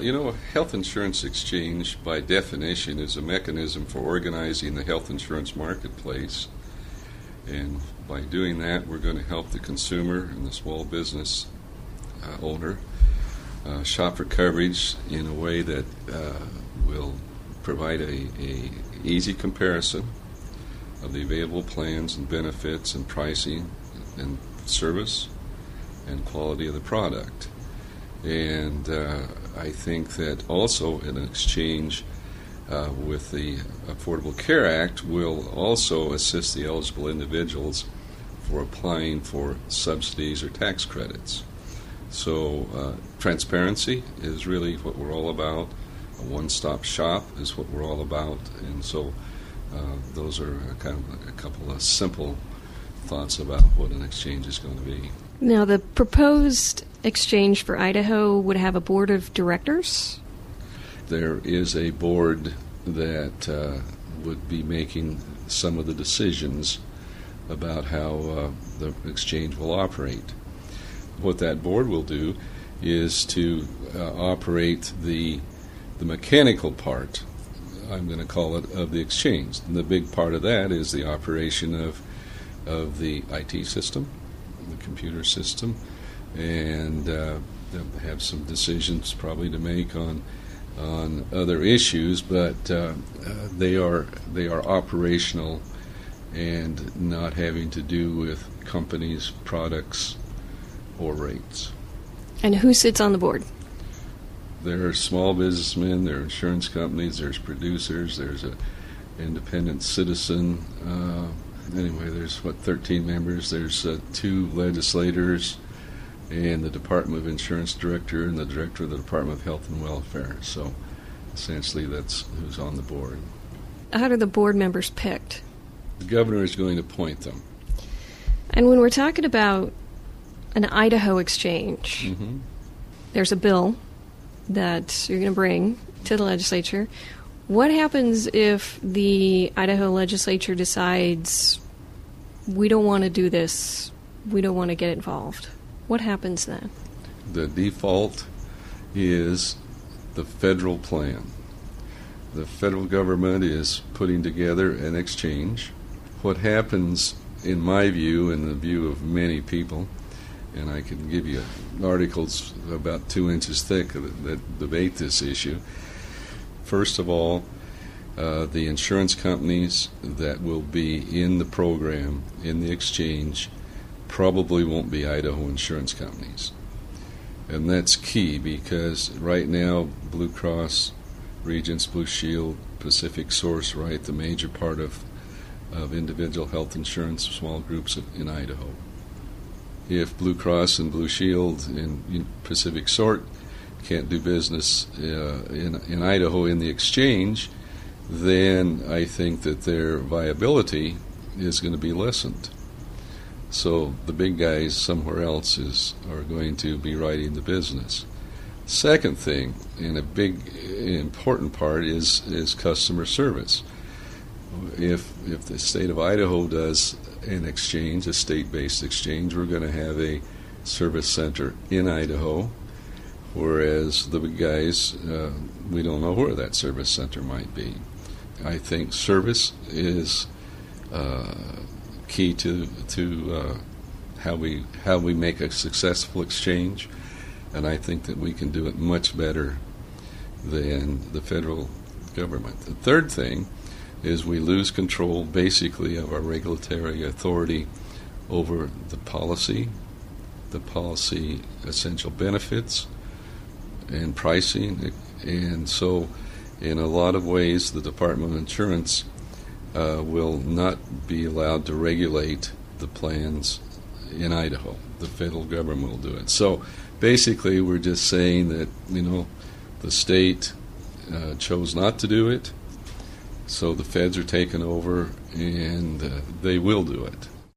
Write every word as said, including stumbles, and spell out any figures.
You know, a health insurance exchange, by definition, is a mechanism for organizing the health insurance marketplace. And by doing that, we're going to help the consumer and the small business uh, owner uh, shop for coverage in a way that uh, will provide a, a easy comparison of the available plans and benefits and pricing and service and quality of the product. And uh, I think that also an exchange uh, with the Affordable Care Act will also assist the eligible individuals for applying for subsidies or tax credits. So uh, transparency is really what we're all about. A one-stop shop is what we're all about. And so uh, those are a kind of a couple of simple thoughts about what an exchange is going to be. Now, the proposed exchange for Idaho would have a board of directors? There is a board that uh, would be making some of the decisions about how uh, the exchange will operate. What that board will do is to uh, operate the the mechanical part, I'm going to call it, of the exchange. And the big part of that is the operation of of the I T system, the computer system, and uh, they'll have some decisions probably to make on on other issues, but uh, uh, they are they are operational and not having to do with companies, products, or rates. And who sits on the board? There are small businessmen, there are insurance companies, there's producers, there's a independent citizen. Uh, anyway, there's, what, thirteen members. There's uh, two legislators and the Department of Insurance Director and the Director of the Department of Health and Welfare. So essentially that's who's on the board. How are the board members picked? The governor is going to appoint them. And when we're talking about an Idaho exchange, Mm-hmm. there's a bill that you're going to bring to the legislature. What happens if the Idaho legislature decides we don't want to do this, we don't want to get involved? What happens then? The default is the federal plan. The federal government is putting together an exchange. What happens, in my view, and the view of many people, and I can give you articles about two inches thick that, that debate this issue. First of all, uh, the insurance companies that will be in the program, in the exchange, probably won't be Idaho insurance companies. And that's key because right now Blue Cross, Regents, Blue Shield, Pacific Source write the major part of, of individual health insurance small groups in Idaho. If Blue Cross and Blue Shield and Pacific Sort can't do business uh, in, in Idaho in the exchange, then I think that their viability is going to be lessened. So the big guys somewhere else is are going to be writing the business. Second thing, and a big important part, is is customer service. If if the state of Idaho does an exchange, a state-based exchange, we're going to have a service center in Idaho, whereas the big guys, uh, we don't know where that service center might be. I think service is uh, key to to uh, how we how we make a successful exchange, and I think that we can do it much better than the federal government. The third thing is we lose control basically of our regulatory authority over the policy, the policy essential benefits, and pricing. And so in a lot of ways the Department of Insurance uh, will not be allowed to regulate the plans in Idaho. The federal government will do it. So basically we're just saying that, you know, the state uh, chose not to do it, so the feds are taking over, and uh, they will do it.